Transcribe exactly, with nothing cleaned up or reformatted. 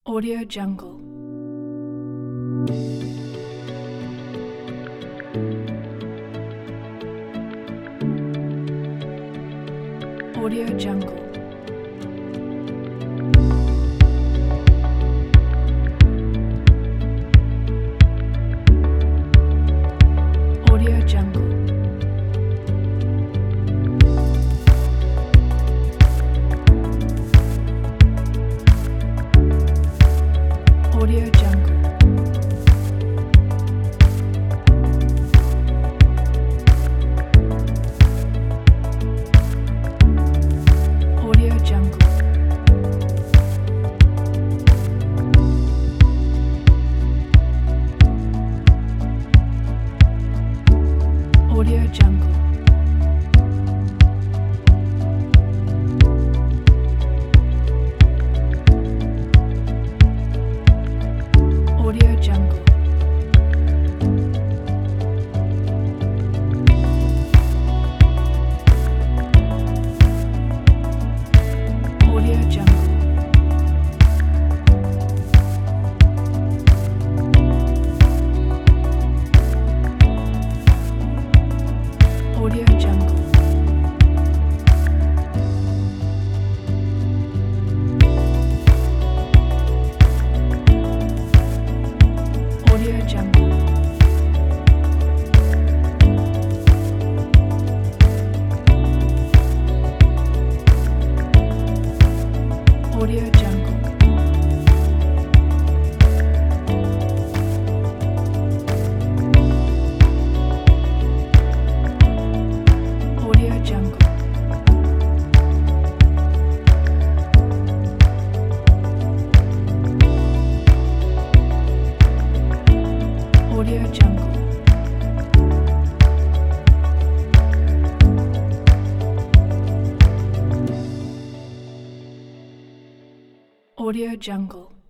Audio Jungle. Audio Jungle. Audio Jungle. Audio Jungle. Audio Jungle. Audio Jungle. Audio Jungle. Audio Jungle. Audio Jungle. Audio Jungle. Audio Jungle. Audio Jungle. Audio Jungle. Audio Jungle.